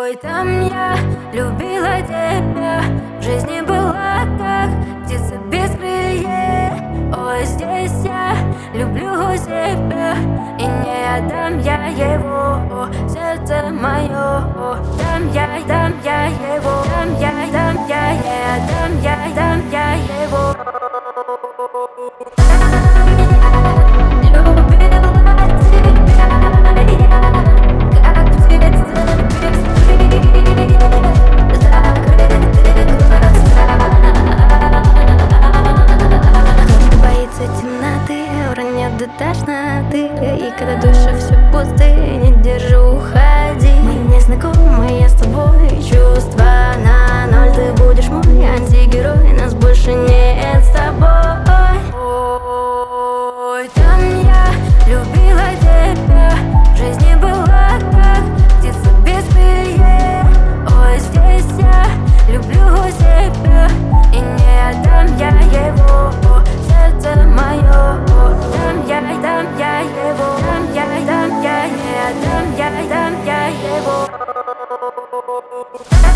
Ой, там я любила тебя, в жизни была как птица без крыльев. Ой, здесь я люблю себя, и не отдам я его, сердце мое. Дам я его, дам я, не отдам я его. До тошноты, и когда душа все пустые, не держу, уходи. Мы не знакомы, я с тобой, чувства на ноль. Ты будешь мой антигерой, нас больше нет с тобой. Ой, там я любила тебя, в жизни была как птица без крыльев. Ой, здесь я люблю себя, и не отдам я его, сердце мое. Дам я его, не отдам я его.